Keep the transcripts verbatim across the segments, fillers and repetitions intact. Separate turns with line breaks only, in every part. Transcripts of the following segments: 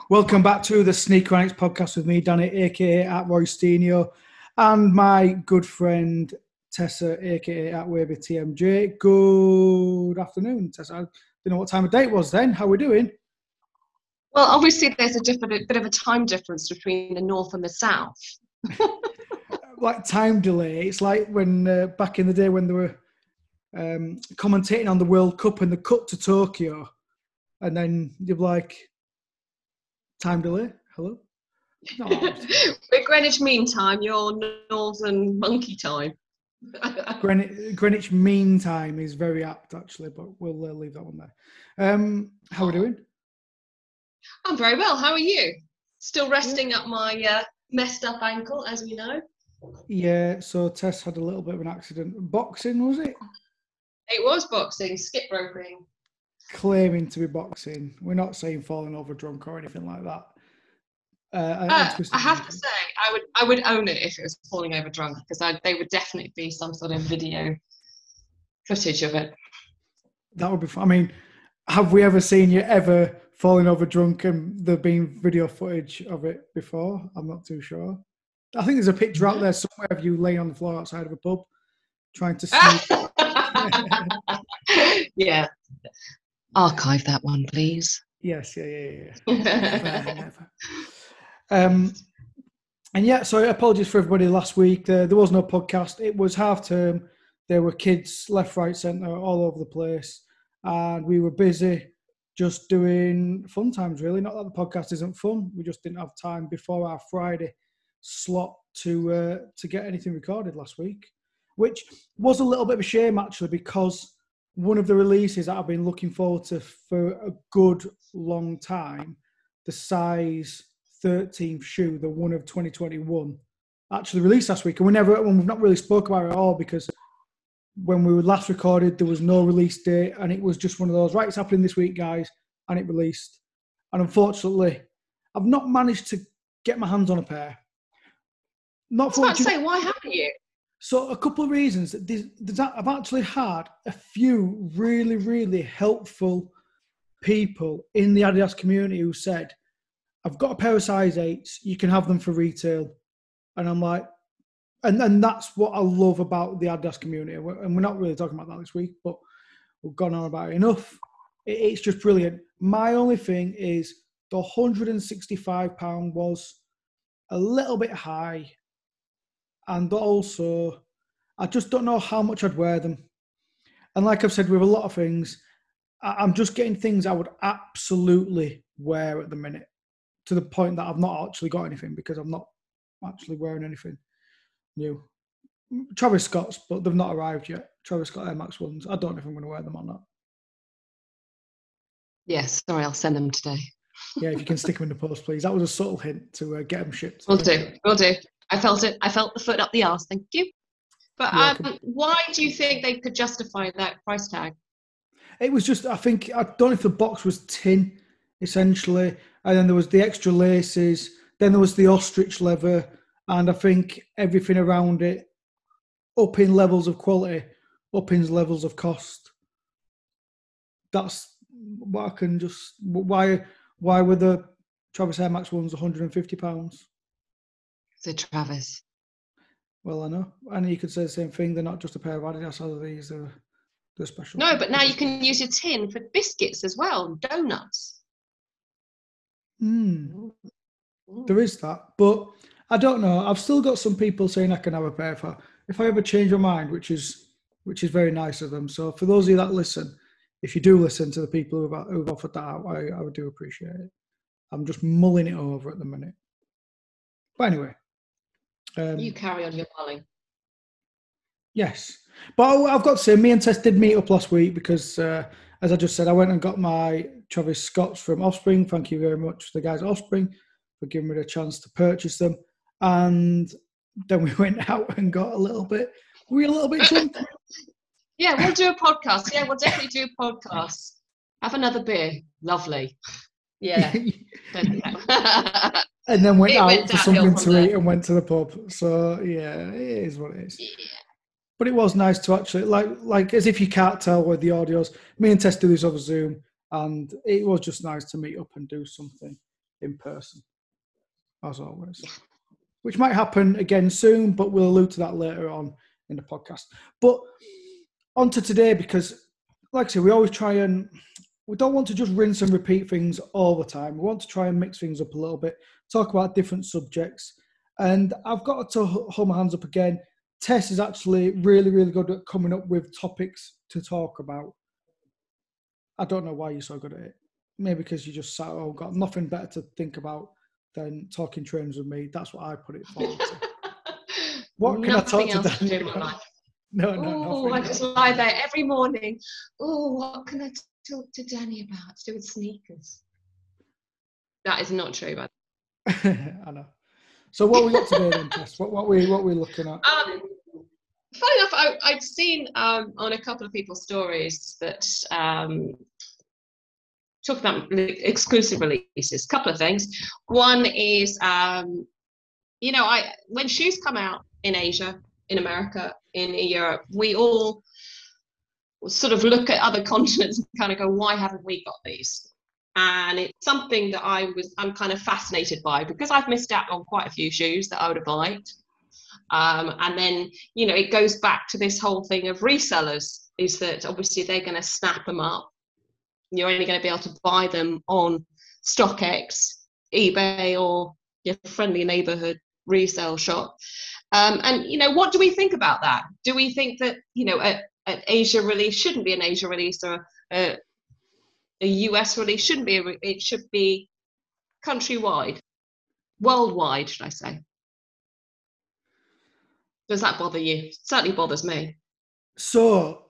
Welcome back to the Sneakeronics podcast with me, Danny, aka at Roysteinio, and my good friend Tessa, aka at Wavy T M J. Good afternoon, Tessa. I don't know what time of day it was then. How are we doing?
Well, obviously there's a different, bit of a time difference between the north and the south.
Like time delay. It's like when uh, back in the day when they were um, commentating on the World Cup and they cut to Tokyo, and then you're like, time delay? Hello? No,
We're Greenwich Mean Time, you're Northern Monkey Time.
Greenwich, Greenwich Mean Time is very apt, actually, but we'll uh, leave that one there. Um, how are we doing?
I'm very well. How are you? Still resting yeah. up my uh, messed up ankle, as we know.
Yeah, so Tess had a little bit of an accident. Boxing, was it?
It was boxing, skip roping.
Claiming to be boxing. We're not saying falling over drunk or anything like that.
Uh, uh, I have to say, I would I would own it if it was falling over drunk, because they would definitely be some sort of video footage of it.
That would be fun. I mean, have we ever seen you ever falling over drunk and there being video footage of it before? I'm not too sure. I think there's a picture out there somewhere of you laying on the floor outside of a pub trying to sneak.
Yeah. Archive that one, please.
Yes, yeah, yeah, yeah. never, never. Um, and yeah, so apologies for everybody last week. Uh, there was no podcast. It was half term. There were kids left, right, centre, all over the place. And we were busy just doing fun times, really. Not that the podcast isn't fun. We just didn't have time before our Friday slot to uh, to get anything recorded last week, which was a little bit of a shame, actually, because one of the releases that I've been looking forward to for a good long time, the size thirteenth shoe, the one of twenty twenty-one, actually released last week. And we never, and we've not really spoke about it at all, because when we were last recorded, there was no release date, and it was just one of those, right, it's happening this week, guys, and it released. And unfortunately, I've not managed to get my hands on a pair. Not
I was about to say, why haven't you?
So a couple of reasons. There's, there's, I've actually had a few really, really helpful people in the Adidas community who said, I've got a pair of size eights, you can have them for retail. And I'm like, and, and that's what I love about the Adidas community. And we're not really talking about that this week, but we've gone on about it enough. It, it's just brilliant. My only thing is the one hundred sixty-five pounds was a little bit high. And also, I just don't know how much I'd wear them. And like I've said with a lot of things, I'm just getting things I would absolutely wear at the minute, to the point that I've not actually got anything, because I'm not actually wearing anything new. Travis Scott's, but they've not arrived yet. Travis Scott Air Max ones. I don't know if I'm going to wear them or not.
Yes, sorry, I'll send them today.
Yeah, if you can stick them in the post, please. That was a subtle hint to uh, get them shipped.
Will do, will do. I felt it. I felt the foot up the arse. Thank you. But um, why do you think they could justify that price tag?
It was just, I think, I don't know if the box was tin, essentially, and then there was the extra laces, then there was the ostrich leather, and I think everything around it, up in levels of quality, up in levels of cost. That's what I can just, why, why were the Travis Air Max ones one hundred fifty pounds?
So Travis.
Well, I know. And you could say the same thing. They're not just a pair of Adidas, are these? They're, they're special.
No, but now you can use your tin for biscuits as well, donuts.
Mm. There is that. But I don't know. I've still got some people saying I can have a pair if I, if I ever change my mind, which is which is very nice of them. So for those of you that listen, if you do listen to the people who've, who've offered that out, I, I would do appreciate it. I'm just mulling it over at the minute. But anyway.
Um, you carry on your mulling.
Yes. But I've got to say, me and Tess did meet up last week because, uh, as I just said, I went and got my Travis Scotts from Offspring. Thank you very much to the guys at Offspring for giving me the chance to purchase them. And then we went out and got a little bit, we were a little bit drunk.
Yeah, we'll do a podcast. Yeah, we'll definitely do a podcast. Have another beer. Lovely. Yeah.
And then went it out went for something to there. eat and went to the pub. So, yeah, it is what it is. Yeah. But it was nice to actually, like, like as if you can't tell with the audios, me and Tess do this over Zoom, and it was just nice to meet up and do something. in person, as always. Which might happen again soon, but we'll allude to that later on in the podcast. But on to today, because, like I say, we always try and, we don't want to just rinse and repeat things all the time. We want to try and mix things up a little bit, talk about different subjects. And I've got to hold my hands up again. Tess is actually really, really good at coming up with topics to talk about. I don't know why you're so good at it. Maybe because you just sat at home, got nothing better to think about than talking trains with me. That's what I put it forward to. What can
Nothing
I talk to
Danny
about?
in my life.
No, no,
Oh, I just lie there every morning. Oh, what can I talk to Danny about? To do with sneakers. That is not true, but
I know. So what we got today then, Tess? What what we what we looking at?
Um, funny enough, I, I'd seen um, on a couple of people's stories that um, talk about exclusive releases. A couple of things. One is, um, you know, I when shoes come out in Asia, in America, in Europe, we all sort of look at other continents and kind of go, why haven't we got these? And it's something that I was, I'm kind of fascinated by, because I've missed out on quite a few shoes that I would have liked. Um, and then, you know, it goes back to this whole thing of resellers, is that obviously they're going to snap them up. You're only going to be able to buy them on StockX, eBay, or your friendly neighborhood resale shop. Um, and, you know, what do we think about that? Do we think that, you know, a, an Asia release shouldn't be an Asia release, or a, a U S release shouldn't be, a, it should be countrywide, worldwide, should I say? Does that bother you? It certainly bothers me.
So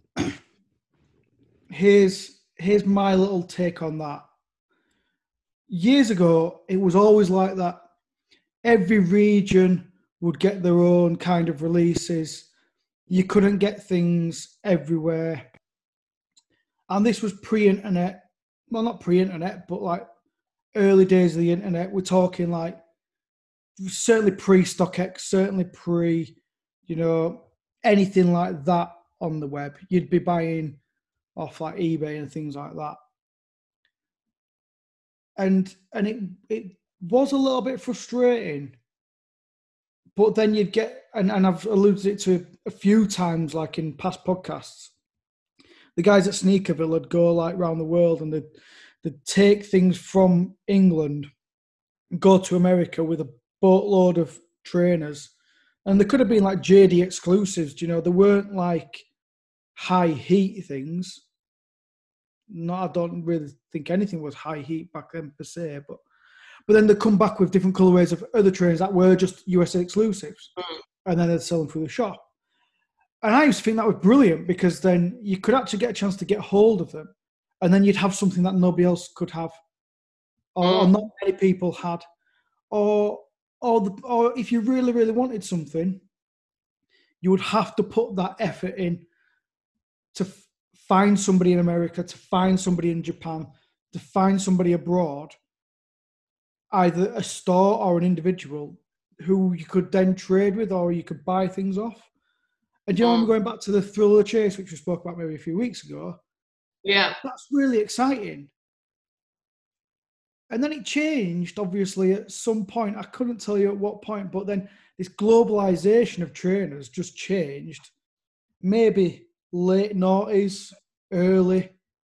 here's here's my little take on that. Years ago, it was always like that. Every region would get their own kind of releases. You couldn't get things everywhere. And this was pre-internet. Well, not pre-internet, but like early days of the internet. We're talking like certainly pre-StockX, certainly pre, you know, anything like that on the web. You'd be buying off like eBay and things like that. And and it it was a little bit frustrating. But then you'd get, and, and I've alluded it to a few times, like in past podcasts, the guys at Sneakerville would go like around the world and they'd, they'd take things from England, go to America with a boatload of trainers. And there could have been like J D exclusives, you know, they weren't like high heat things. No, I don't really think anything was high heat back then per se, but but then they come back with different colorways of other trainers that were just U S A exclusives, mm. and then they'd sell them through the shop. And I used to think that was brilliant, because then you could actually get a chance to get hold of them, and then you'd have something that nobody else could have, or, mm. or not many people had, or or the, or if you really really wanted something, you would have to put that effort in to f- find somebody in America, to find somebody in Japan, to find somebody abroad, either a store or an individual who you could then trade with, or you could buy things off. And you know, I'm going back to the thrill of the chase, which we spoke about maybe a few weeks ago.
Yeah.
That's really exciting. And then it changed, obviously, at some point. I couldn't tell you at what point, but then this globalization of trainers just changed. Maybe late noughties, early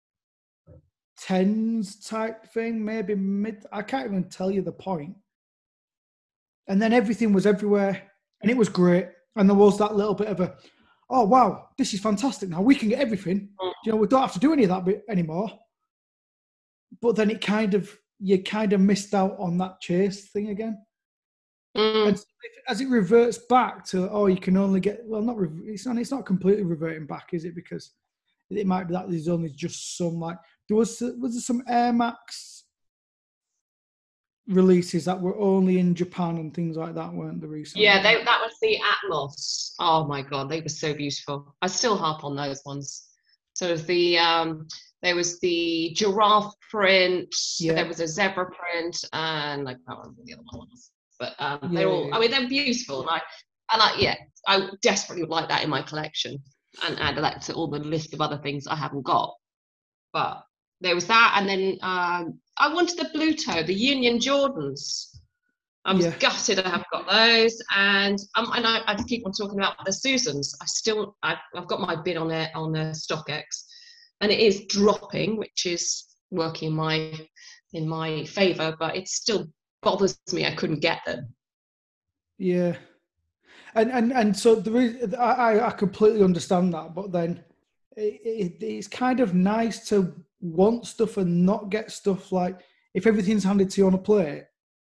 tens type thing, maybe mid. I can't even tell you the point. And then everything was everywhere, and it was great. And there was that little bit of a, oh wow, this is fantastic. Now we can get everything. You know, we don't have to do any of that bit anymore. But then it kind of, you kind of missed out on that chase thing again. Mm. And so as it reverts back to, oh, you can only get, well, not it's not, it's not completely reverting back, is it? Because it might be that there's only just some, like, there was was there some Air Max releases that were only in Japan and things like that, weren't the recent?
Yeah, they, that was the Atmos. Oh my god, they were so beautiful. I still harp on those ones. Sort of the um, there was the giraffe print. Yeah. There was a zebra print, and like I can't remember the other one was. But um, yeah, they're all. Yeah. I mean, they're beautiful. And I, and like, yeah, I desperately would like that in my collection, and add that to all the list of other things I haven't got. But there was that, and then um, I wanted the blue toe, the Union Jordans. I was
Yeah.
gutted I haven't got those, and um, and I, I keep on talking about the Susans. I still, I, I've got my bid on it on the StockX, and it is dropping, which is working in my in my favour, but it still bothers me I couldn't get them.
Yeah, and and and so there is. I I completely understand that, but then it, it, it's kind of nice to want stuff and not get stuff. Like if everything's handed to you on a plate,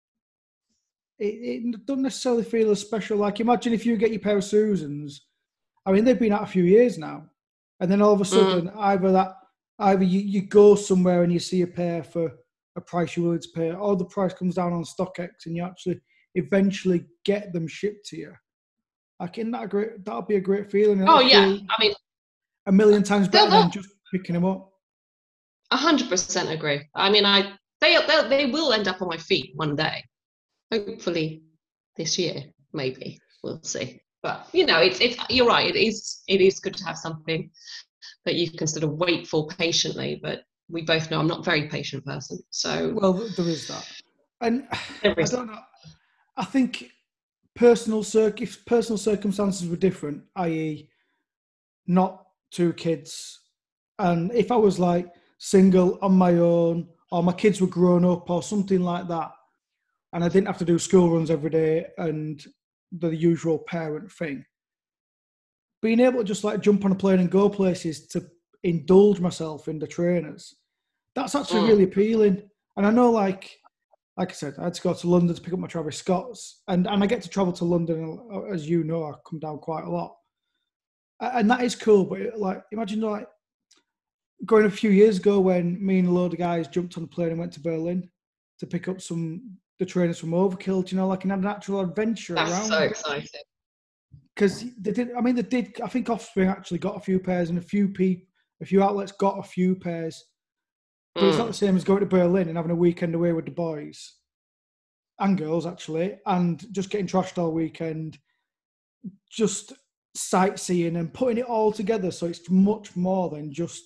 it, it doesn't necessarily feel as special. Like imagine if you get your pair of Susans. I mean, they've been out a few years now, and then all of a sudden, mm. either that, either you, you go somewhere and you see a pair for a price you're willing to pay, or the price comes down on StockX and you actually eventually get them shipped to you. Like, isn't that a great? That'll be a great feeling.
Oh yeah, I mean,
a million times better than just picking them up.
A hundred percent agree. I mean, I they they they will end up on my feet one day. Hopefully, this year, maybe we'll see. But you know, it's it's you're right. It is it is good to have something that you can sort of wait for patiently. But we both know I'm not a very patient person. So
well, there is that, and I don't know. I think personal circ if personal circumstances were different, that is, not two kids, and if I was like single on my own, or my kids were grown up, or something like that, and I didn't have to do school runs every day and the usual parent thing, being able to just like jump on a plane and go places to indulge myself in the trainers, that's actually mm. really appealing. And I know, like like I said, I had to go to London to pick up my Travis Scotts, and, and I get to travel to London, as you know, I come down quite a lot, and that is cool. But like, imagine like going a few years ago when me and a load of guys jumped on a plane and went to Berlin to pick up some the trainers from Overkill, you know, like an actual adventure
That's
around.
So exciting.
Because they did, I mean, they did. I think Offspring actually got a few pairs, and a few people, a few outlets got a few pairs. But mm. it's not the same as going to Berlin and having a weekend away with the boys and girls, actually, and just getting trashed all weekend, just sightseeing and putting it all together. So it's much more than just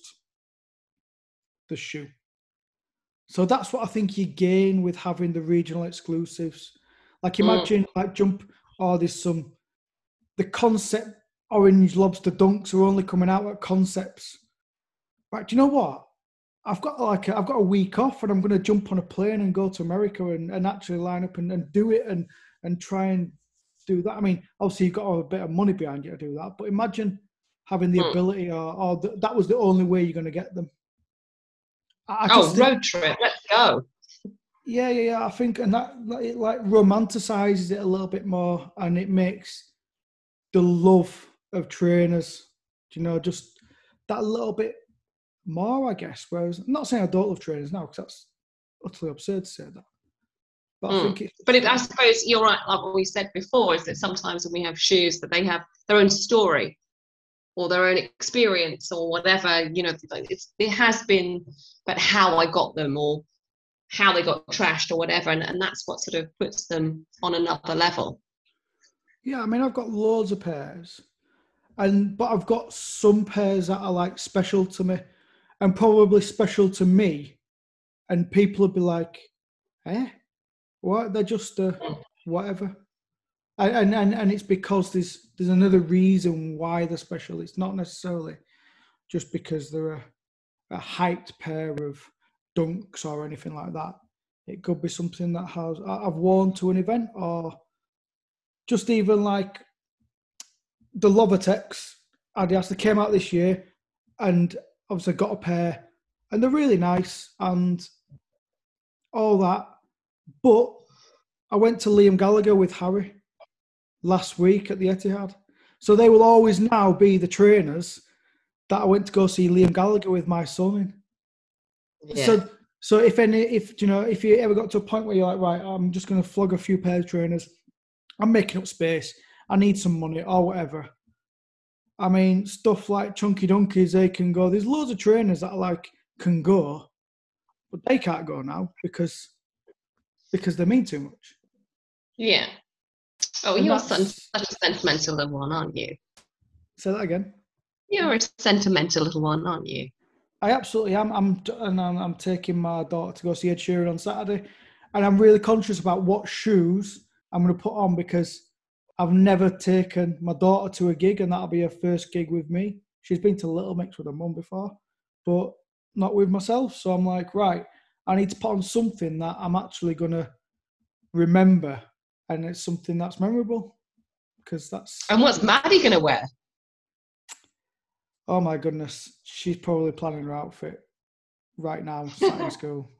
the shoe. So that's what I think you gain with having the regional exclusives. Like imagine, mm. like jump, or oh, there's some, the concept orange lobster dunks are only coming out at concepts. Right, do you know what? I've got like a, I've got a week off, and I'm going to jump on a plane and go to America and, and actually line up and, and do it and and try and do that. I mean, obviously you've got a bit of money behind you to do that, but imagine having the mm. ability, or, or the, that was the only way you're going to get them.
I oh, think, road trip, let's go.
Yeah, yeah, yeah. I think, and that it like romanticizes it a little bit more, and it makes the love of trainers, you know, just that little bit more, I guess. Whereas, I'm not saying I don't love trainers now, because that's utterly absurd to say that. But mm. I think it's...
But it, I suppose you're right, like what we said before, is that sometimes when we have shoes, that they have their own story or their own experience or whatever, you know, it's, it has been, but how I got them or how they got trashed or whatever, and, and that's what sort of puts them on another level.
Yeah, I mean, I've got loads of pairs, and but I've got some pairs that are like special to me, and probably special to me, and people would be like, eh, what? They're just uh, whatever. And, and and it's because there's there's another reason why they're special. It's not necessarily just because they're a, a hyped pair of dunks or anything like that. It could be something that has I've worn to an event, or just even like the Lovatex Adidas that came out this year, and obviously got a pair, and they're really nice and all that. But I went to Liam Gallagher with Harry last week at the Etihad. So they will always now be the trainers that I went to go see Liam Gallagher with my son in. Yeah. So so if any if you know if you ever got to a point where you're like, right, I'm just gonna flog a few pairs of trainers, I'm making up space, I need some money or whatever. I mean, stuff like Chunky Donkeys, they can go. There's loads of trainers that are like can go, but they can't go now because because they mean too much.
Yeah. Oh, and you're such a sentimental little one, aren't you?
Say that again.
You're a sentimental little one, aren't you?
I absolutely am. I'm and I'm, I'm taking my daughter to go see Ed Sheeran on Saturday, and I'm really conscious about what shoes I'm going to put on because I've never taken my daughter to a gig, and that'll be her first gig with me. She's been to Little Mix with her mum before, but not with myself. So I'm like, right, I need to put on something that I'm actually going to remember, and it's something that's memorable because that's.
And what's Maddie going to wear?
Oh my goodness, she's probably planning her outfit right now, sat in school.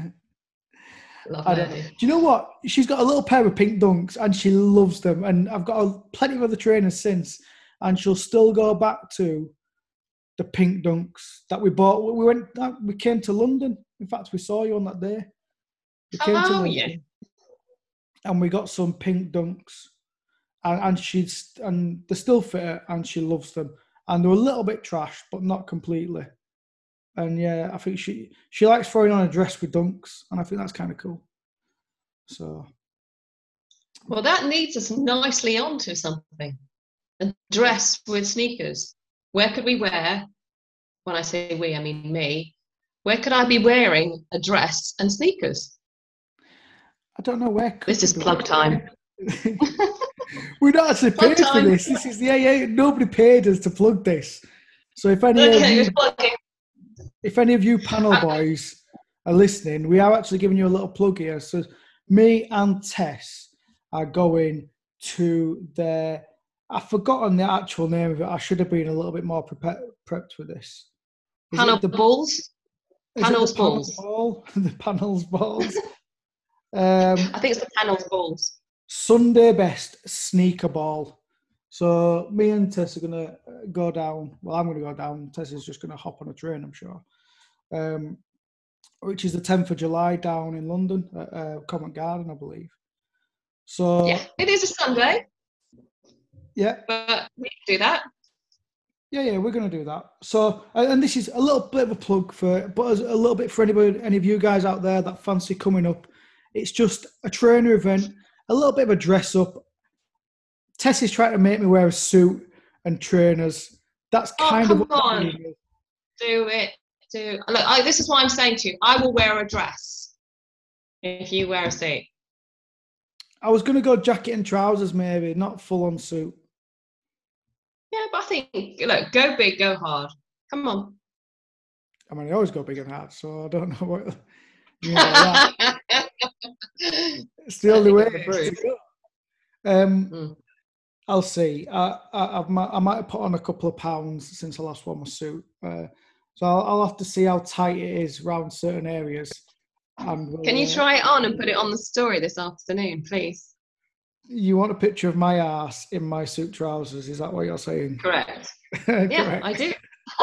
I don't know. Do you know what? She's got a little pair of pink dunks and she loves them. And I've got a, plenty of other trainers since, and she'll still go back to the pink dunks that we bought. We went, we came to London. In fact, we saw you on that day. We came
oh,
to London,
yeah.
and we got some pink dunks, and, and she's and they still fit her, and she loves them. And they're a little bit trash, but not completely. And yeah, I think she she likes throwing on a dress with dunks, and I think that's kind of cool. So,
well, that leads us nicely onto something. A dress with sneakers. Where could we wear? When I say we, I mean me. Where could I be wearing a dress and sneakers?
I don't know where.
This is plug time.
We're not actually
Plug
paid for
time.
this. This is the A A. Nobody paid us to plug this. So if any
Okay,
of you,
plugging.
if any of you panel boys are listening, we are actually giving you a little plug here. So me and Tess are going to the. I've forgotten the actual name of it. I should have been a little bit more prepared, prepped with this. Is
Panel
it the
balls.
Is
Panels
it the panel
balls.
ball? The panels balls. Um,
I think it's the panels balls.
Sunday best sneaker ball. So me and Tess are gonna go down. Well, I'm gonna go down. Tess is just gonna hop on a train, I'm sure. Um, which is the tenth of July down in London at uh, Covent Garden, I believe. So
yeah, it is a Sunday.
Yeah,
but we can do that.
Yeah, yeah, we're going to do that. So, and this is a little bit of a plug for, but a little bit for anybody, any of you guys out there that fancy coming up. It's just a trainer event, a little bit of a dress up. Tess is trying to make me wear a suit and trainers. That's kind
oh,
of
come
what
on. Do it. Do look. I, this is what I'm saying to you. I will wear a dress if you wear a suit.
I was going to go jacket and trousers, maybe, not full on suit.
Yeah, but I think, look, go big, go hard. Come on.
I mean, I always go big and hard, so I don't know what you mean by that. It's the only way to go. Um, mm. I'll see. I, I, I've, I might have put on a couple of pounds since I last wore my suit. Uh, so I'll, I'll have to see how tight it is around certain areas. And we'll,
Can you try it on and put it on the story this afternoon, please?
You want a picture of my ass in my suit trousers? Is that what you're saying?
Correct.
Correct.
Yeah, I do.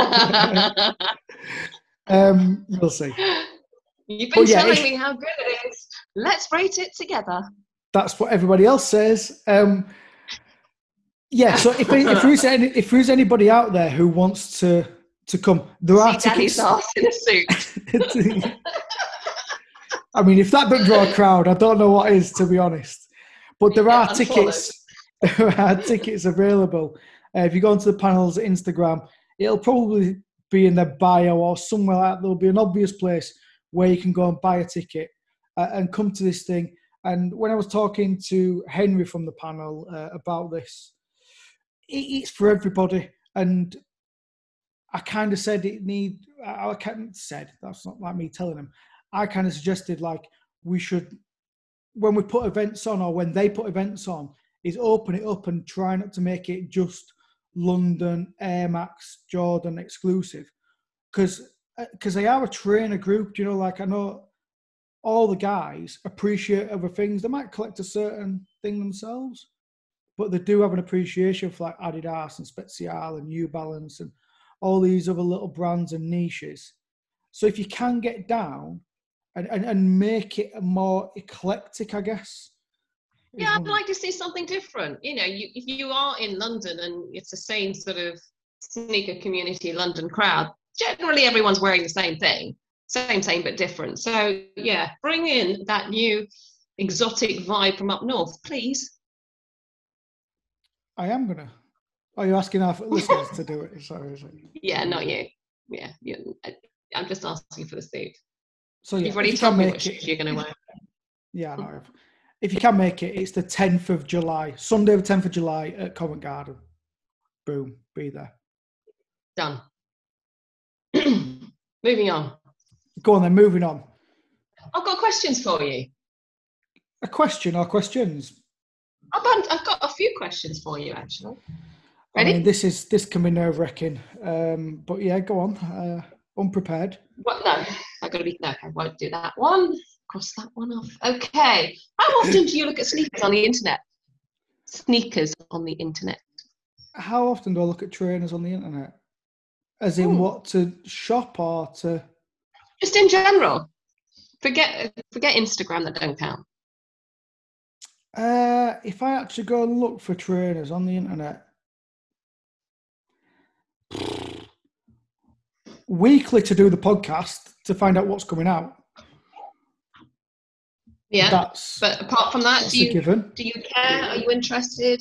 um, we'll see.
You've been yeah, telling me how good it is. Let's rate it together.
That's what everybody else says. Um, yeah. So if if there's any, if there's anybody out there who wants to to come, there are
See
tickets.
Daddy's ass in a suit.
I mean, if that doesn't draw a crowd, I don't know what is, to be honest. But there
yeah,
are tickets. There are tickets available. Uh, if you go onto the panel's Instagram, it'll probably be in their bio or somewhere like that. There'll be an obvious place where you can go and buy a ticket uh, and come to this thing. And when I was talking to Henry from the panel uh, about this, it, it's for everybody. And I kind of said it need. I kind of said that's not like me telling him. I kind of suggested like we should. When we put events on or when they put events on, is open it up and try not to make it just London, Air Max, Jordan exclusive. Because because they are a trainer group, you know, like I know all the guys appreciate other things. They might collect a certain thing themselves, but they do have an appreciation for like Adidas and Spezial and New Balance and all these other little brands and niches. So if you can get down, And, and, and make it more eclectic, I guess.
Yeah, I'd like to see something different. You know, you, if you are in London and it's the same sort of sneaker community London crowd, generally everyone's wearing the same thing. Same, same, but different. So, yeah, bring in that new exotic vibe from up north, please.
I am going to. Are you asking our listeners to do it? Sorry, is it?
Yeah, not you. yeah, yeah, I'm just asking for the suit.
So yeah,
You've already
if you
told
can
me
make
what
it,
shoes you're going to wear.
Yeah, I know. If you can make it, it's the tenth of July, Sunday the tenth of July at Covent Garden. Boom, be there.
Done. Moving on.
Go on then, moving on.
I've got questions for you.
A question or questions?
I've got, I've got a few questions for you, actually. Ready?
I mean, this is this can be nerve-wracking, um, but yeah, go on. Uh, unprepared.
What? No, I've got to be. No, I won't do that one. Cross that one off. Okay. How often do you look at sneakers on the internet? Sneakers on the internet.
How often do I look at trainers on the internet? As in,
Hmm.
what, to shop or to?
Just in general. Forget forget Instagram, that don't count.
Uh, if I actually go and look for trainers on the internet, weekly to do the podcast to find out what's coming out.
Yeah,
that's,
but apart from that, do you
given.
do you care? Are you interested?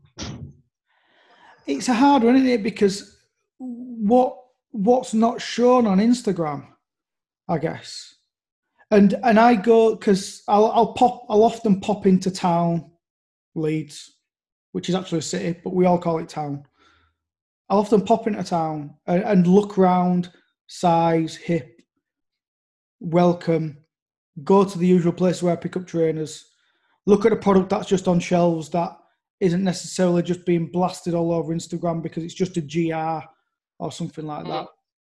It's a hard one, isn't it? Because what what's not shown on Instagram, I guess. And and I go because I'll I'll pop I'll often pop into town, Leeds, which is actually a city, but we all call it town. I'll often pop into town and, and look around, size, hip, welcome, go to the usual place where I pick up trainers, look at a product that's just on shelves that isn't necessarily just being blasted all over Instagram because it's just a G R or something like that.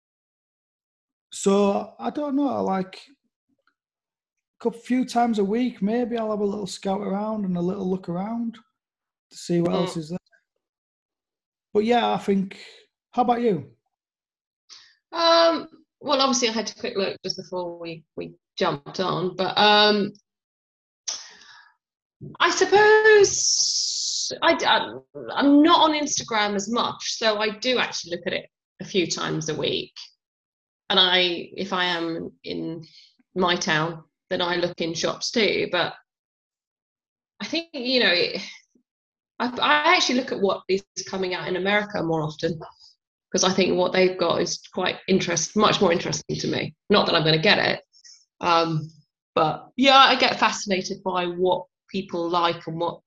So I don't know, like a few times a week, maybe I'll have a little scout around and a little look around to see what mm. else is there. But yeah, I think, how about you?
Um, well, obviously I had to quick look just before we, we jumped on, but um, I suppose I, I, I'm not on Instagram as much, so I do actually look at it a few times a week. And I, if I am in my town, then I look in shops too. But I think, you know, it, I, I actually look at what is coming out in America more often, because I think what they've got is quite interest, much more interesting to me. Not that I'm going to get it, um, but yeah, I get fascinated by what people like and what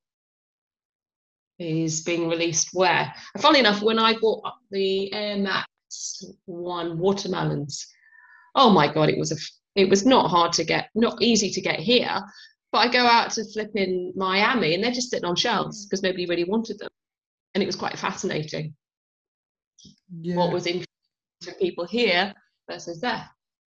is being released where. And funnily enough, when I bought up the Air Max One watermelons, oh my god, it was a it was not hard to get, not easy to get here. But I go out to flip in Miami and they're just sitting on shelves because nobody really wanted them, and it was quite fascinating. Yeah. What was interesting to people here versus there.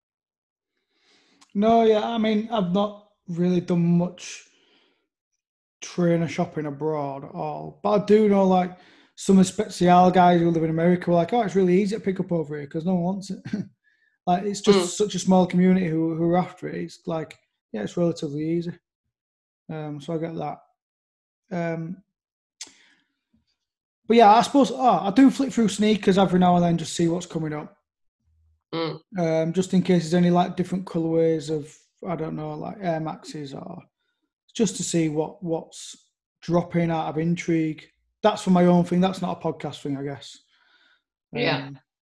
No, yeah, I mean, I've not really done much trainer shopping abroad at all, but I do know like some Spezial guys who live in America were like, oh, it's really easy to pick up over here because no one wants it. Like it's just mm. such a small community who, who are after it. It's like, yeah, it's relatively easy. Um, so I get that. Um, but yeah, I suppose oh, I do flick through sneakers every now and then, just see what's coming up. Mm. Um, just in case there's any like different colorways of, I don't know, like Air Maxes, or just to see what what's dropping out of intrigue. That's for my own thing. That's not a podcast thing, I guess. Um,
yeah.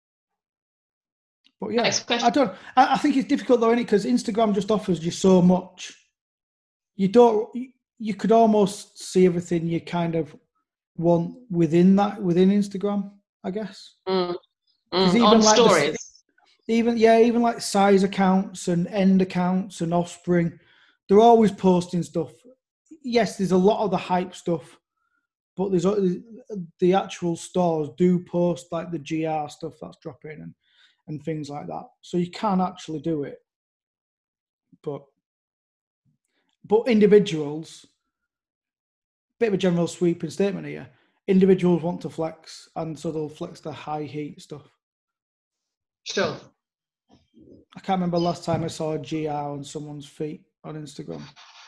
But yeah, I don't. I, I think it's difficult though, isn't it? Because Instagram just offers you so much. You don't. You could almost see everything you kind of want within that within Instagram, I guess.
Mm. Mm. Even on like stories.
The, even yeah, even like size accounts and end accounts and Offspring, they're always posting stuff. Yes, there's a lot of the hype stuff, but there's the actual stores do post like the G R stuff that's dropping and. and things like that. So you can actually do it. But but individuals, bit of a general sweeping statement here, individuals want to flex, and so they'll flex the high heat stuff.
Sure.
I can't remember last time I saw a G R on someone's feet on Instagram.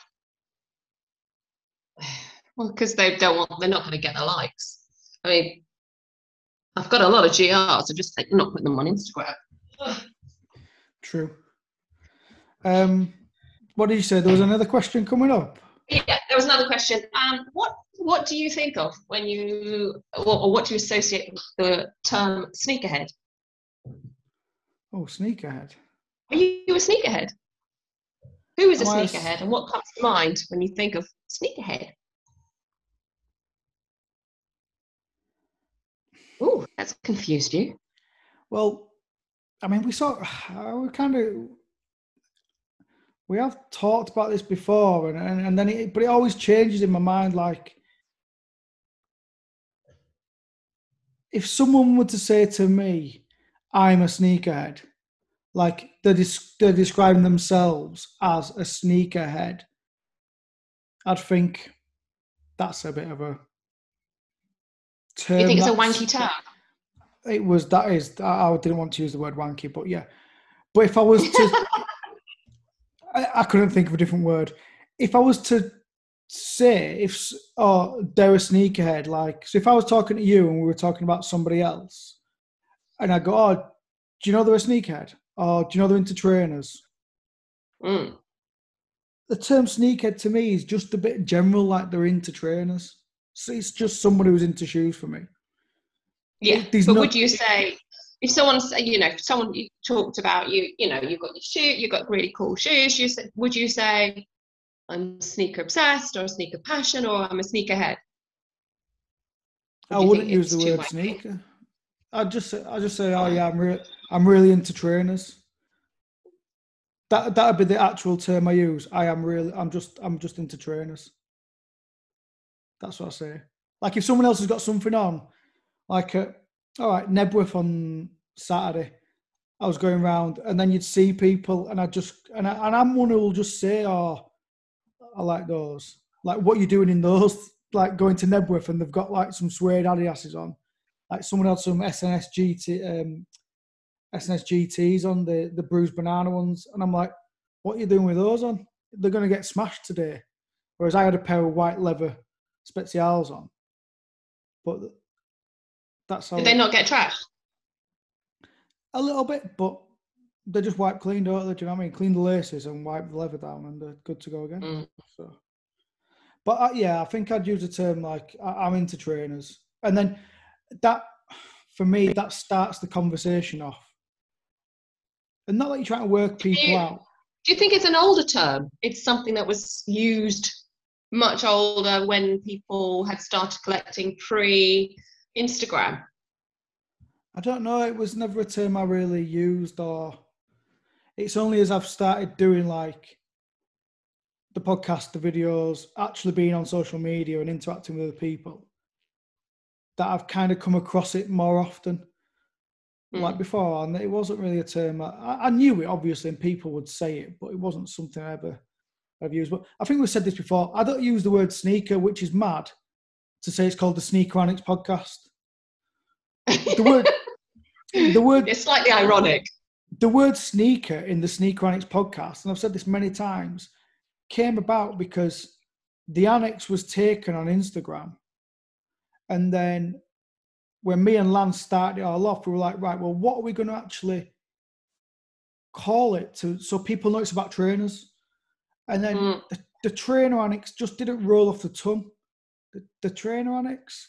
Well, because they don't want, they're not going to get the likes. I mean, I've got a lot of G Rs, so just like not putting them on Instagram.
True. Um, what did you say? There was another question coming up.
Yeah, there was another question. Um, what what do you think of when you, or, or what do you associate with the term sneakerhead?
Oh, sneakerhead.
Are you a sneakerhead? Who is a
Am I a
sneakerhead, and what comes to mind when you think of sneakerhead? Oh, that's confused you.
Well, I mean, we sort we kind of we have talked about this before, and and, and then it, but it always changes in my mind. Like, if someone were to say to me, "I'm a sneakerhead," like they're, des- they're describing themselves as a sneakerhead, I'd think that's a bit of a term.
You think it's a
that's-
wanky term?
It was that is I I didn't want to use the word wanky, but yeah. But if I was to, I, I couldn't think of a different word. If I was to say if s- oh they're a sneakerhead, like so, if I was talking to you and we were talking about somebody else, and I go, oh, do you know they're a sneakerhead? Or do you know they're into trainers?
Mm.
The term sneakerhead to me is just a bit general, like they're into trainers. So it's just somebody who's into shoes for me.
Yeah,
It- there's
but
no,
would you say if someone, say, you know, someone you talked about you, you know, you've got your shoe, you've got really cool shoes. You said, would you say I'm sneaker obsessed or sneaker passion or I'm a sneakerhead?
I wouldn't use the word sneaker. I'd just say, I'd just say, oh yeah, I'm re- I'm really into trainers. That that'd be the actual term I use. I am really, I'm just, I'm just into trainers. That's what I say. Like if someone else has got something on, like uh, all right, Nebworth on Saturday, I was going around, and then you'd see people, and I just, and I, and I'm one who will just say, oh, I like those. Like what you're doing in those, like going to Nebworth, and they've got like some suede Adidas's on. Like someone had some S N S G T, um, S N S G Ts on, the, the bruised banana ones. And I'm like, what are you doing with those on? They're going to get smashed today. Whereas I had a pair of white leather Specials on. But that's how.
Did they not get trashed?
A little bit, but they just wipe clean, don't they? Do you know what I mean? Clean the laces and wipe the leather down, and they're good to go again.
Mm.
So, but uh, yeah, I think I'd use a term like I, I'm into trainers, and then that for me that starts the conversation off, and not that you're trying to work people
you,
out.
Do you think it's an older term? It's something that was used much older when people had started collecting pre-Instagram.
I don't know. It was never a term I really used, or it's only as I've started doing like the podcast, the videos, actually being on social media and interacting with other people, that I've kind of come across it more often. Mm. Like before, and it wasn't really a term. I, I knew it obviously, and people would say it, but it wasn't something I ever I've used. But I think we've said this before. I don't use the word sneaker, which is mad to say it's called the Sneakeronics podcast. The word, the word,
it's slightly ironic.
The word sneaker in the Sneakeronics podcast, and I've said this many times, came about because the annex was taken on Instagram, and then when me and Lance started it all off, we were like, right, well, what are we going to actually call it to so people know it's about trainers? And then mm. the, the trainer annex just didn't roll off the tongue. The, the trainer annex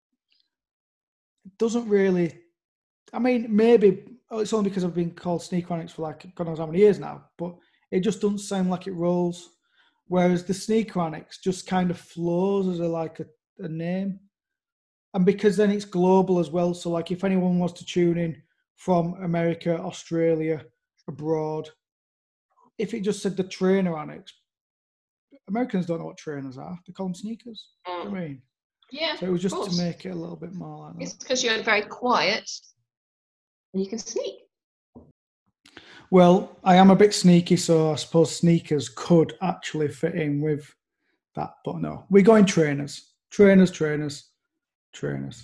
doesn't really, I mean, maybe it's only because I've been called Sneakeronics for like God knows how many years now, but it just doesn't sound like it rolls. Whereas the Sneakeronics just kind of flows as a like a, a name. And because then it's global as well. So like if anyone was to tune in from America, Australia, abroad, if it just said the trainer annex, Americans don't know what trainers are. They call them sneakers. Mm. You know what I mean?
Yeah.
So it was just to make it a little bit more like that.
It's because you're very quiet and you can sneak.
Well, I am a bit sneaky, so I suppose sneakers could actually fit in with that. But no, we're going trainers. Trainers, trainers, trainers.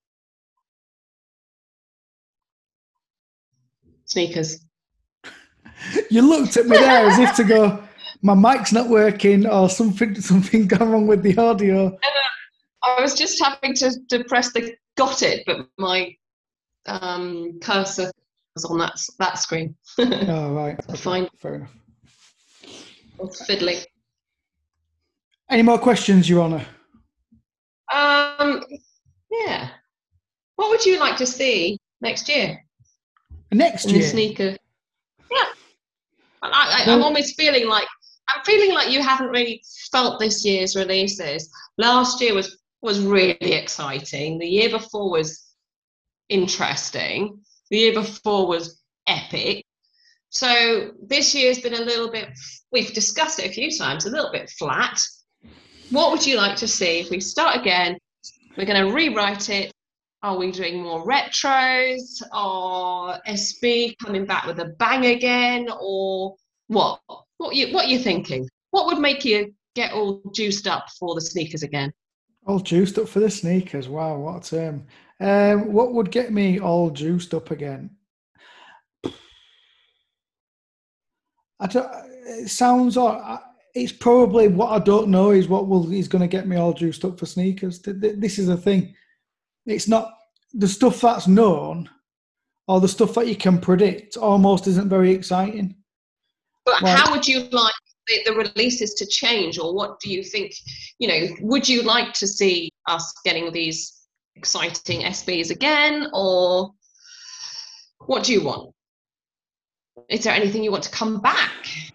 Sneakers.
You looked at me there as if to go, my mic's not working or something something gone wrong with the audio.
And, uh, I was just having to, to press the got it, but my um, cursor was on that that screen.
Oh, right. Okay.
Fine.
Fair enough.
It's fiddly.
Any more questions, Your Honour?
Um, yeah. What would you like to see next year?
Next
in
year?
The sneaker. Yeah. I, I, I'm almost feeling like, I'm feeling like you haven't really felt this year's releases. Last year was, was really exciting. The year before was interesting. The year before was epic. So this year's been a little bit, we've discussed it a few times, a little bit flat. What would you like to see if we start again? We're going to rewrite it. Are we doing more retros? Or S B coming back with a bang again? Or what? What you what are you thinking? What would make you get all juiced up for the sneakers again?
All juiced up for the sneakers. Wow, what a term. Um, what would get me all juiced up again? I don't, it sounds odd. It's probably what I don't know is what will is going to get me all juiced up for sneakers. This is the thing. It's not the stuff that's known or the stuff that you can predict almost isn't very exciting.
But like, how would you like the, the releases to change, or what do you think, you know, would you like to see us getting these exciting S Bs again, or what do you want? Is there anything you want to come back?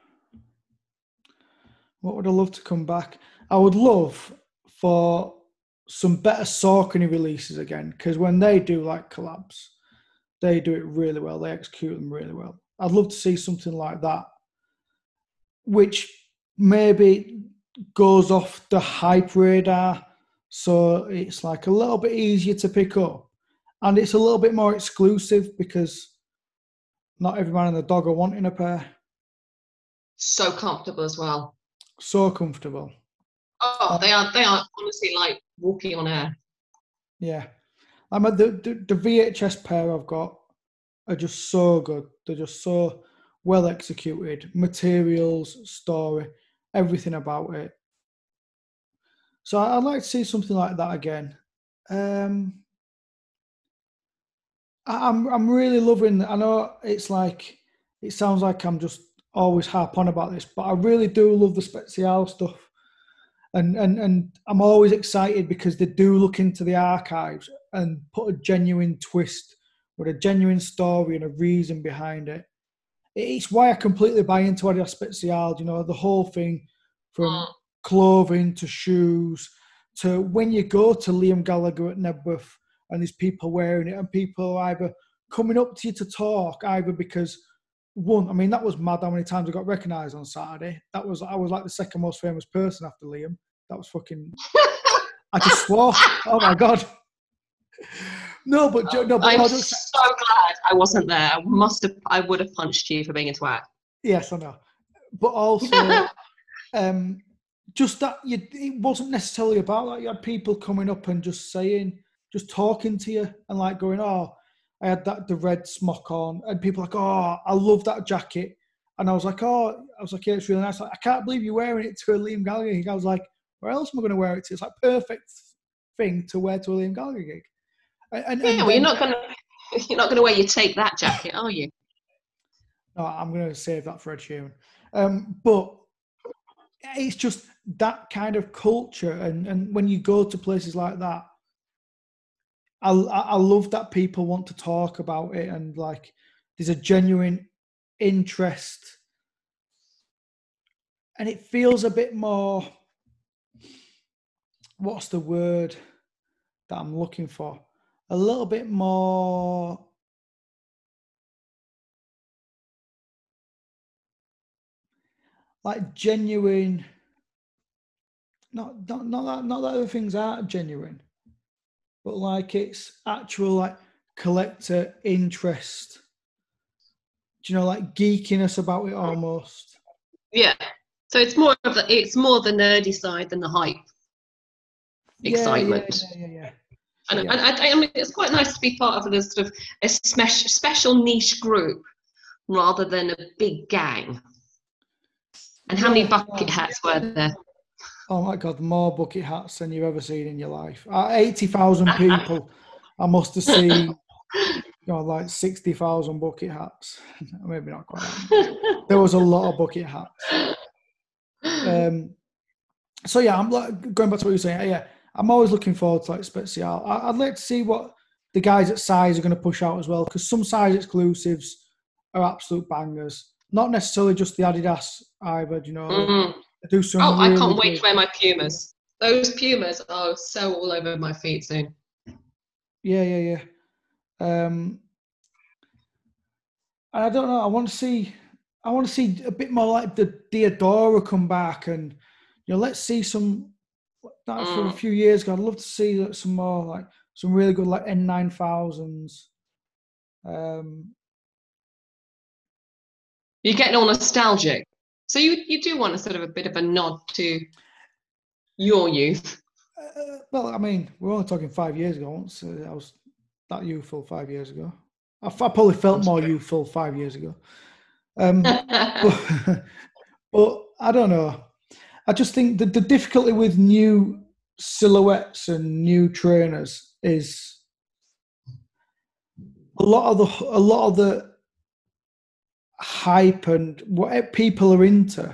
What would I love to come back? I would love for some better Saucony releases again, because when they do like collabs, they do it really well. They execute them really well. I'd love to see something like that, which maybe goes off the hype radar, so it's like a little bit easier to pick up, and it's a little bit more exclusive because not every man and the dog are wanting a pair.
So comfortable as well.
So comfortable.
Oh, they are. They are honestly like walking on air.
Yeah, I mean the, the the V H S pair I've got are just so good. They're just so well executed. Materials, story, everything about it. So I'd like to see something like that again. Um, I, I'm I'm really loving. I know it's like it sounds like I'm just always harp on about this, but I really do love the Spezial stuff. And, and and I'm always excited because they do look into the archives and put a genuine twist with a genuine story and a reason behind it. It's why I completely buy into Adidas Spezial, you know, the whole thing from
oh.
clothing to shoes to when you go to Liam Gallagher at Knebworth and there's people wearing it and people either coming up to you to talk, either because one, I mean, that was mad how many times I got recognised on Saturday. That was, I was like the second most famous person after Liam. That was fucking, I just swore. Oh my God. No, but,
oh,
no, but
I'm
no,
so glad I wasn't there. I must have, I would have punched you for being a twat.
Yes, I know. But also, um, just that you, it wasn't necessarily about that. You had people coming up and just saying, just talking to you and like going, oh, I had that the red smock on, and people like, oh, I love that jacket, and I was like, oh, I was like, yeah, it's really nice. Like, I can't believe you're wearing it to a Liam Gallagher gig. I was like, where else am I going to wear it to? It's like perfect thing to wear to a Liam Gallagher gig. And, and,
yeah,
and
well,
then,
you're not going to, you're not going to wear your Take That jacket, are you?
No, I'm going to save that for Ed Sheeran. Um, but it's just that kind of culture, and and when you go to places like that. I, I love that people want to talk about it and like there's a genuine interest and it feels a bit more, what's the word that I'm looking for? A little bit more like genuine, not, not, not that, not that other things aren't genuine, but like it's actual like collector interest. Do you know, like geekiness about it almost?
Yeah. So it's more of the it's more the nerdy side than the hype excitement.
Yeah, yeah, yeah, yeah.
And,
yeah.
and I, I mean, it's quite nice to be part of a sort of a special special niche group rather than a big gang. And how
yeah,
many bucket hats were there?
Oh my God, more bucket hats than you've ever seen in your life. At eighty thousand people, I must have seen, you know, like sixty thousand bucket hats. Maybe not quite that. There was a lot of bucket hats. Um, so yeah, I'm like, going back to what you were saying. Yeah, I'm always looking forward to like Spezial. I, I'd like to see what the guys at Size are going to push out as well, because some Size exclusives are absolute bangers. Not necessarily just the Adidas either, you know.
Mm.
They do some
Oh,
really
I can't wait
good.
to wear my Pumas. Those Pumas are so all over my feet soon.
Yeah, yeah, yeah. Um, I don't know. I want to see. I want to see a bit more like the Diadora come back, and you know, let's see some. That for a
Mm.
few years ago, I'd love to see some more like some really good like N nine thousands. Um,
You're getting all nostalgic. So you you do want a sort of a bit of a nod to your youth.
uh, well, I mean, we're only talking five years ago. Once uh, I was that youthful five years ago. I, I probably felt more youthful five years ago. Um, but, but I don't know. I just think that the difficulty with new silhouettes and new trainers is a lot of the a lot of the hype and what people are into.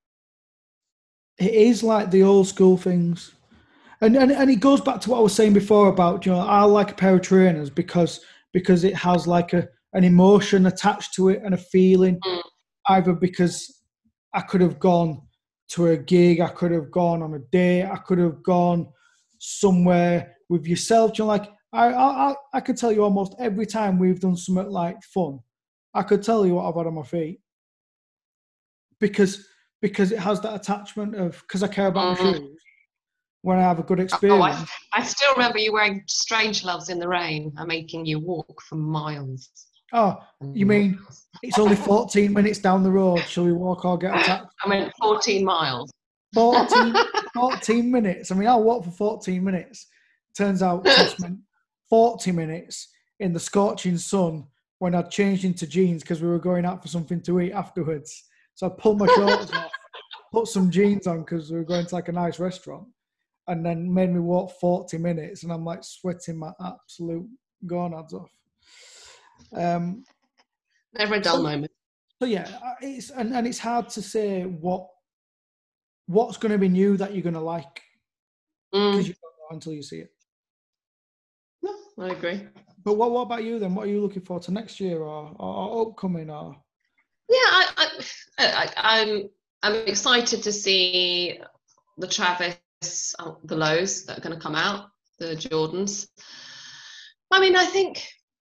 It is like the old school things, and and, and it goes back to what I was saying before about, you know, I like a pair of trainers because because it has like a an emotion attached to it and a feeling,
Mm.
either because I could have gone to a gig, I could have gone on a date, I could have gone somewhere with yourself. You know, like I, I, I could tell you almost every time we've done something like fun, I could tell you what I've had on my feet because because it has that attachment of because I care about
Mm-hmm.
my shoes. When I have a good
Oh, I,
experience.
I still remember you wearing Strangeloves in the rain and making you walk for miles.
Oh, you mean it's only fourteen minutes down the road? Shall we walk or get a taxi?
I meant fourteen miles.
fourteen, fourteen minutes. I mean, I'll walk for fourteen minutes. Turns out Tess meant forty minutes in the scorching sun when I'd changed into jeans because we were going out for something to eat afterwards. So I pulled my shorts off, put some jeans on because we were going to like a nice restaurant, and then made me walk forty minutes, and I'm like sweating my absolute gonads off. Um,
Never a dull
so,
moment.
So yeah, it's and, and it's hard to say what what's going to be new that you're going to like because
Mm.
you don't know until you see it.
No, I agree.
But what what about you then? What are you looking for to next year or, or, or upcoming or?
Yeah, I, I, I, I'm I'm excited to see the Travis, uh, the lows that are going to come out, the Jordans. I mean, I think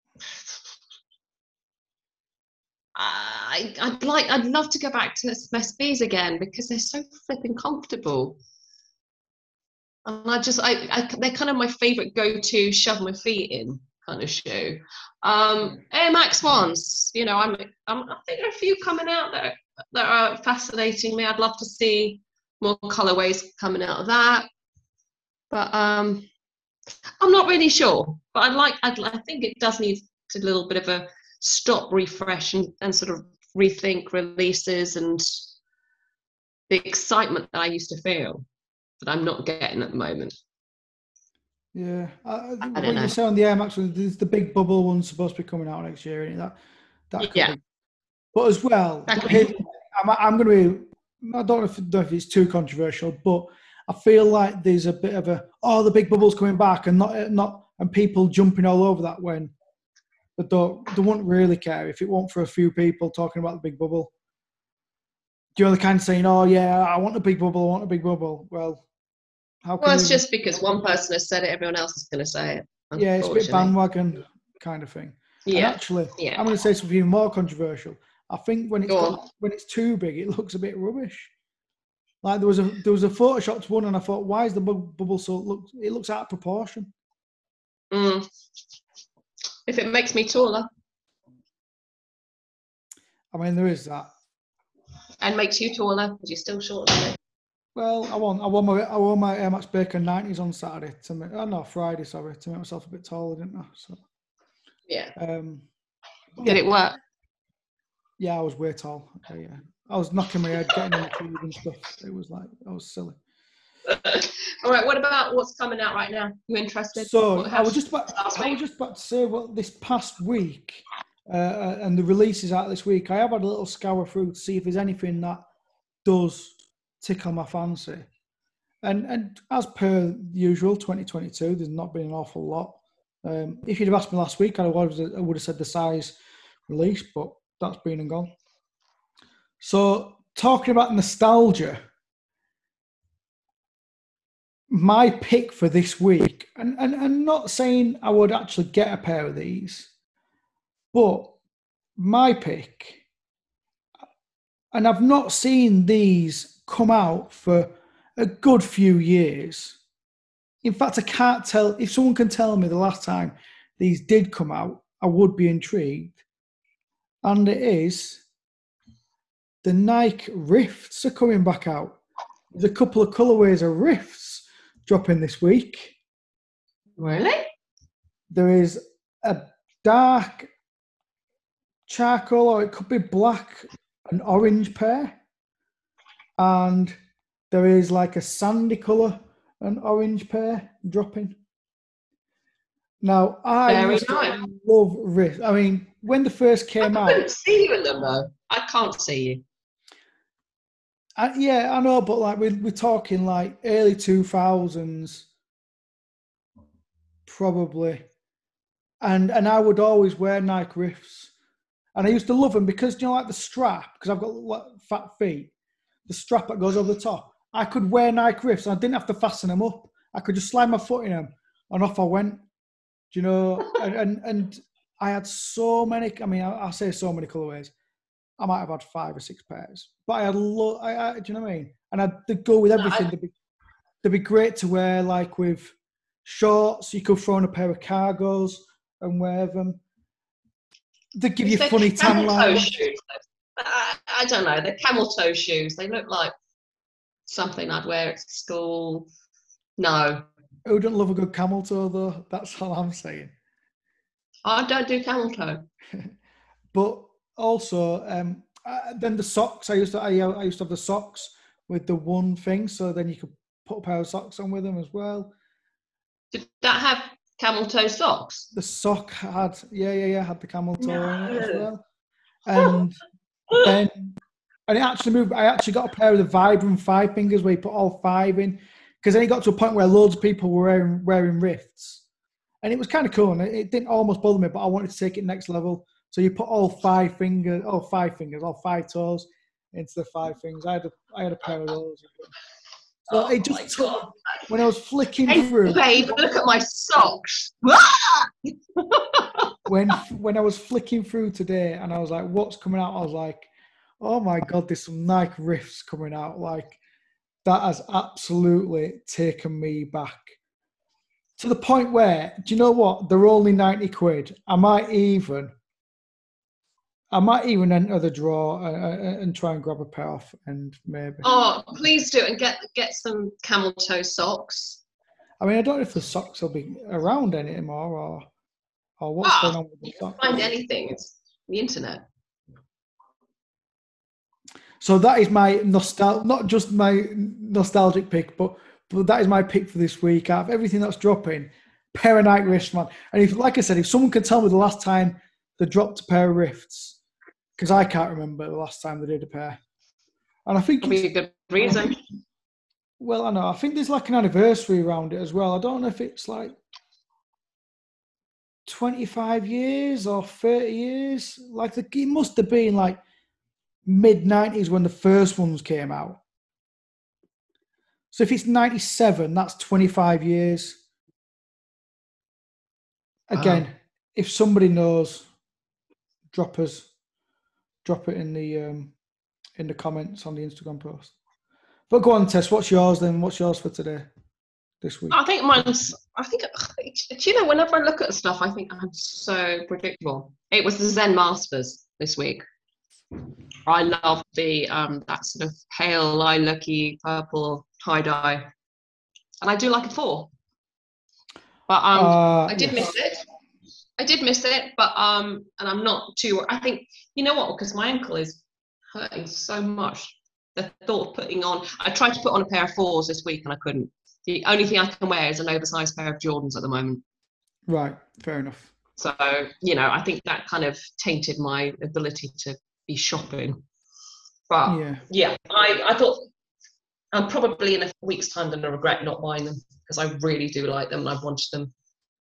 I, I'd like, I'd love to go back to S M S Bs again because they're so flipping comfortable. And I just, I, I they're kind of my favorite go-to shove my feet in kind of shoe. Um, Air Max ones, you know, I'm, I'm, I think there are a few coming out that that are fascinating me. I'd love to see more colorways coming out of that. But um, I'm not really sure. But I'd like, I'd, I think it does need a little bit of a stop, refresh, and, and sort of rethink releases and the excitement that I used to feel that I'm not getting at the moment.
Yeah, I,
I
what
don't
you
know.
say on the Air Max, there's the big bubble one supposed to be coming out next year, and that that could
Yeah.
be. But as well,
That could
here's-
be.
I'm, I'm going to be. I don't know if, know if it's too controversial, but I feel like there's a bit of a oh the big bubble's coming back, and not not and people jumping all over that when they don't they wouldn't really care if it weren't for a few people talking about the big bubble. Do you know the kind of saying, oh yeah, I want a big bubble, I want a big bubble. Well, how can
Well, it's
you?
just because one person has said it, everyone else is going to say it.
Yeah, it's a bit
Unfortunately.
bandwagon kind of thing. And
Yeah.
actually,
Yeah.
I'm going to say something even more controversial. I think when it's
Go
got,
on.
when it's too big, it looks a bit rubbish. Like there was a there was a photoshopped one, and I thought, why is the bu- bubble so look? It looks out of proportion.
Mm. If it makes me taller
I mean, there is that.
and makes you taller, because you're still shorter than me.
Well, I won. I won my I won my Air Max Bacon nineties on Saturday to make. Oh no, Friday. Sorry, to make myself a bit taller, didn't I? So.
Yeah.
Um.
Did
Yeah.
it work?
Yeah, I was way tall. Yeah, yeah. I was knocking my head, getting in the tube and stuff. It was like I was silly.
All right. What about what's coming out right now? You interested?
So
What
I was just about
last
I was
week?
just about to say, well, this past week uh, and the releases out this week, I have had a little scour through to see if there's anything that does tickle my fancy. And and as per usual, twenty twenty-two, there's not been an awful lot. Um, if you'd have asked me last week, I would have, I would have said the size release, but that's been and gone. So, talking about nostalgia, my pick for this week, and, and, and not saying I would actually get a pair of these, but my pick, and I've not seen these come out for a good few years. In fact, I can't tell. If someone can tell me the last time these did come out, I would be intrigued. And it is the Nike Rifts are coming back out. There's a couple of colorways of Rifts dropping this week.
Really?
There is a dark charcoal, or it could be black and orange pair. And there is like a sandy colour and orange pair dropping. Now, I
Very
used to
nice.
love Rifts. I mean, when they first came
I
out...
couldn't see you in them, though. I can't see you.
I, yeah, I know, but like we're, we're talking like early two thousands, probably. And and I would always wear Nike Rifts. And I used to love them because, you know, like the strap, because I've got like, fat feet, the strap that goes over the top. I could wear Nike Rifts and I didn't have to fasten them up. I could just slide my foot in them and off I went. Do you know? and, and and I had so many, I mean, I, I say so many colorways. I might have had five or six pairs. But I had a lot, I, I, do you know what I mean? And I'd they'd go with everything. They'd be, they'd be great to wear, like with shorts. You could throw in a pair of cargos and wear them. They give you funny tan lines.
I, I don't know. They're camel toe shoes. They look like something I'd wear at school. No.
Who don't love a good camel toe, though? That's all I'm saying.
I don't do camel toe.
But also, um, uh, then the socks. I used to. I, I used to have the socks with the one thing, so then you could put a pair of socks on with them as well.
Did that have camel toe socks?
The sock had, yeah, yeah, yeah, had the camel toe
No.
in it as well. And then, and it actually moved. I actually got a pair of the Vibram five fingers where you put all five in, because then it got to a point where loads of people were wearing, wearing Rifts, and it was kind of cool. And it, it didn't almost bother me, but I wanted to take it next level. So you put all five fingers, all five fingers, all five toes into the five fingers. I had a, I had a pair of those. So
oh
it just took, when I was flicking
hey,
through.
Babe, look at my socks.
when when I was flicking through today, and I was like, "What's coming out?" I was like, "Oh my God, there's some Nike Rifts coming out!" Like that has absolutely taken me back to the point where, do you know what? They're only ninety quid. I might even. I might even enter the draw and, and try and grab a pair off, and maybe.
Oh, please do, and get get some camel toe socks.
I mean, I don't know if the socks will be around anymore, or or what's
oh,
going on with the
you can
socks.
find anything. It's the internet.
So that is my nostal, not just my nostalgic pick, but but that is my pick for this week. Out of everything that's dropping, pair of Nike Rifts, man. And if, like I said, if someone could tell me the last time they dropped a pair of Rifts. Because I can't remember the last time they did a pair. And I think
That'd be a good reason.
Well, I know. I think there's like an anniversary around it as well. I don't know if it's like twenty-five years or thirty years. Like the, it must have been like mid nineties when the first ones came out. So if it's ninety-seven, that's twenty-five years. Again, wow. If somebody knows, drop us. Drop it in the um, in the comments on the Instagram post. But go on, Tess. What's yours then? What's yours for today, this week?
I think mine's. I think. Do you know? Whenever I look at stuff, I think I'm so predictable. It was the Zen Masters this week. I love the um, that sort of pale, lilac-y purple tie dye, and I do like a four. But um, uh, I did yes. miss it. I did miss it, but um, and I'm not too. I think you know what? Because my ankle is hurting so much. The thought of putting on. I tried to put on a pair of fours this week, and I couldn't. The only thing I can wear is an oversized pair of Jordans at the moment.
Right. Fair enough.
So you know, I think that kind of tainted my ability to be shopping. But yeah, yeah I, I thought I'm probably in a week's time going to regret not buying them because I really do like them and I've wanted them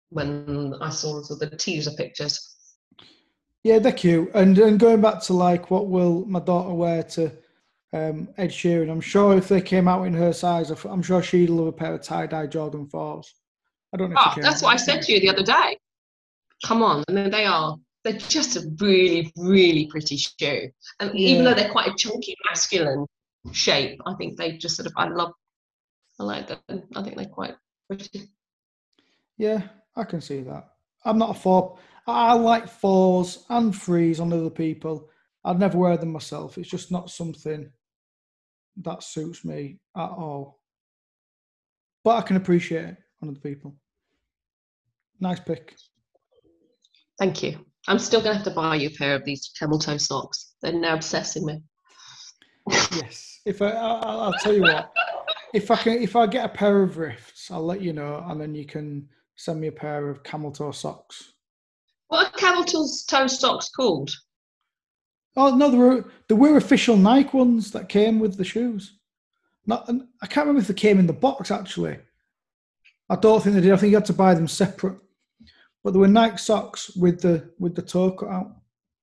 when I saw sort of the teaser pictures.
Yeah, they're cute. And and going back to like, what will my daughter wear to um, Ed Sheeran? I'm sure if they came out in her size, I'm sure she'd love a pair of tie-dye Jordan fours. I don't know if
Oh,
they came
that's
out.
what I said to you the other day. Come on, I mean, they are. They're just a really, really pretty shoe. And
Yeah.
even though they're quite a chunky, masculine shape, I think they just sort of, I love, I like them. I think they're quite pretty.
Yeah, I can see that. I'm not a four. I like fours and threes on other people. I'd never wear them myself. It's just not something that suits me at all. But I can appreciate it on other people. Nice pick.
Thank you. I'm still going to have to buy you a pair of these camel toe socks. They're now obsessing me.
Yes. If I, I, I'll tell you what. If I can, if I get a pair of Rifts, I'll let you know, and then you can send me a pair of camel toe socks.
What are camel toe socks called?
Oh no, there were there were official Nike ones that came with the shoes. Not, I can't remember if they came in the box actually. I don't think they did. I think you had to buy them separate. But there were Nike socks with the with the toe cut out.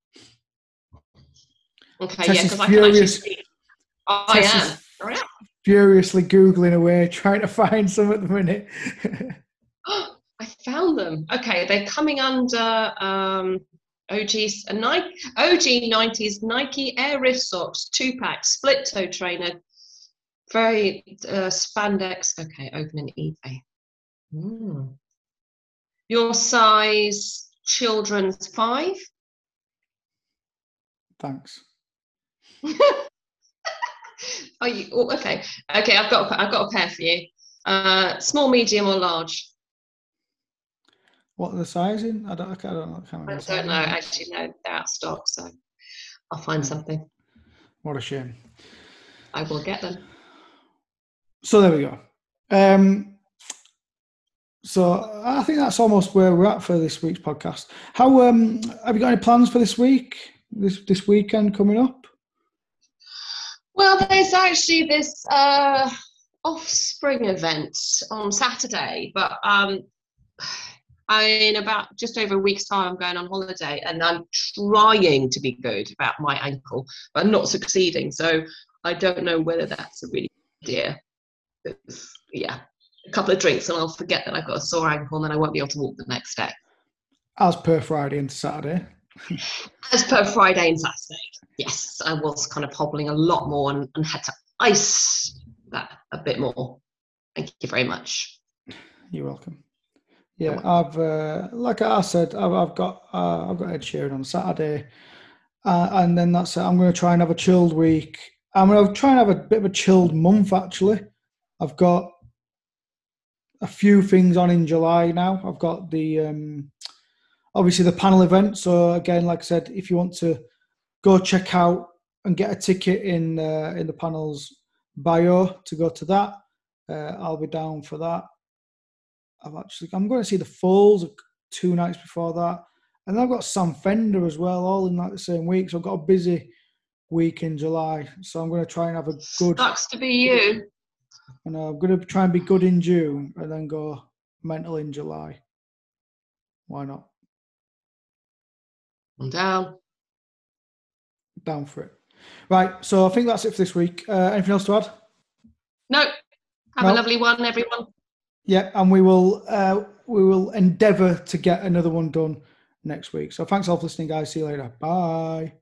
Okay,
Tess
yeah, because I
furious,
can actually see. Oh, I am. Oh, yeah.
Furiously googling away, trying to find some at the minute.
I found them. Okay, they're coming under um, O G's a Nike O G nineties Nike Air Rift socks, two pack, split toe trainer, very uh, spandex. Okay, opening eBay. Mm. Your size, children's five.
Thanks.
Are you oh, okay? Okay, I've got I've got a pair for you. Uh, small, medium, or large?
What are the sizing? I don't. I don't know. I, can't
I don't know. Actually, no, they're out of stock, so I'll find something.
What a shame.
I will get them.
So there we go. Um, so I think that's almost where we're at for this week's podcast. How um, have you got any plans for this week? This this weekend coming up?
Well, there's actually this uh, offspring event on Saturday, but um, I, in about just over a week's time, I'm going on holiday, and I'm trying to be good about my ankle, but I'm not succeeding. So I don't know whether that's a really good idea. It's, yeah, a couple of drinks and I'll forget that I've got a sore ankle, and then I won't be able to walk the next day.
As per Friday into Saturday.
As per Friday and Saturday, yes, I was kind of hobbling a lot more and, and had to ice that a bit more. Thank you very much.
You're welcome. Yeah, I've uh, like I said, I've, I've got uh, I've got Ed Sheeran on Saturday, uh, and then that's it. I'm going to try and have a chilled week. I'm going to try and have a bit of a chilled month. Actually, I've got a few things on in July now. I've got the um, obviously the panel event. So again, like I said, if you want to go check out and get a ticket in uh, in the panel's bio to go to that, uh, I'll be down for that. I've actually I'm going to see the Falls two nights before that, and I've got Sam Fender as well, all in like the same week. So I've got a busy week in July. So I'm going to try and have a good.
Sucks to be you.
And I'm going to try and be good in June, and then go mental in July. Why not?
I'm down.
Down for it. Right. So I think that's it for this week. Uh, anything else to add?
No. Have
no.
a lovely one, everyone.
Yeah, and we will uh, we will endeavour to get another one done next week. So thanks all for listening, guys. See you later. Bye.